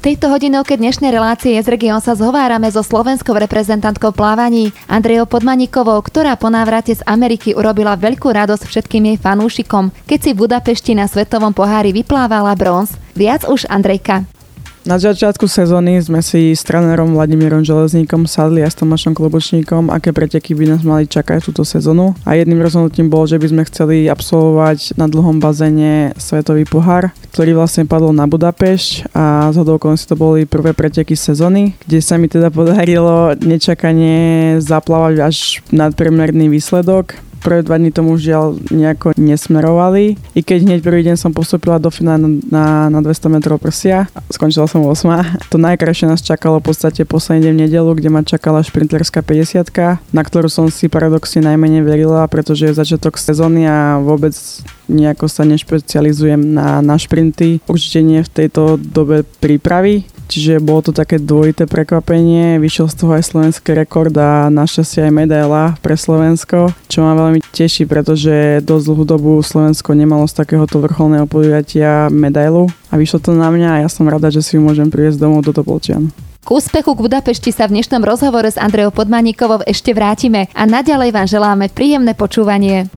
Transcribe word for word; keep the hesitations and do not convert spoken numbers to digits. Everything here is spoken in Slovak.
V tejto hodinovke dnešnej relácie z Region sa zhovárame so slovenskou reprezentantkou plávaní Andreou Podmaníkovou, ktorá po návrate z Ameriky urobila veľkú radosť všetkým jej fanúšikom, keď si v Budapešti na svetovom pohári vyplávala bronz. Viac už Andrejka. Na začiatku sezóny sme si s trénerom Vladimírom Železníkom sadli a s Tomášom Klobočníkom, aké preteky by nás mali čakať túto sezónu. A jedným rozhodnutím bolo, že by sme chceli absolvovať na dlhom bazéne svetový pohár, ktorý vlastne padol na Budapešť a zhodou okolností to boli prvé preteky sezóny, kde sa mi teda podarilo nečakane zaplávať až nadpriemerný výsledok. Prvé dva dni tomu žiaľ nejako nesmerovali. I keď hneď prvý deň som postúpila do finále na, na dvesto metrov prsia, skončila som ôsma. To najkrajšie nás čakalo v podstate posledný deň v nedeľu, kde ma čakala šprinterská päťdesiatka, na ktorú som si paradoxne najmenej verila, pretože je začiatok sezóny a vôbec nejako sa nešpecializujem na, na šprinty. Určite nie v tejto dobe prípravy. Čiže bolo to také dvojité prekvapenie, vyšiel z toho aj slovenský rekord a našťastie aj medaila pre Slovensko, čo ma veľmi teší, pretože dosť dlhú dobu Slovensko nemalo z takéhoto vrcholného podujatia medailu a vyšlo to na mňa a ja som rada, že si ju môžem priviesť domov do Topolčian. K úspechu k Budapešti sa v dnešnom rozhovore s Andreou Podmaníkovou ešte vrátime a naďalej vám želáme príjemné počúvanie.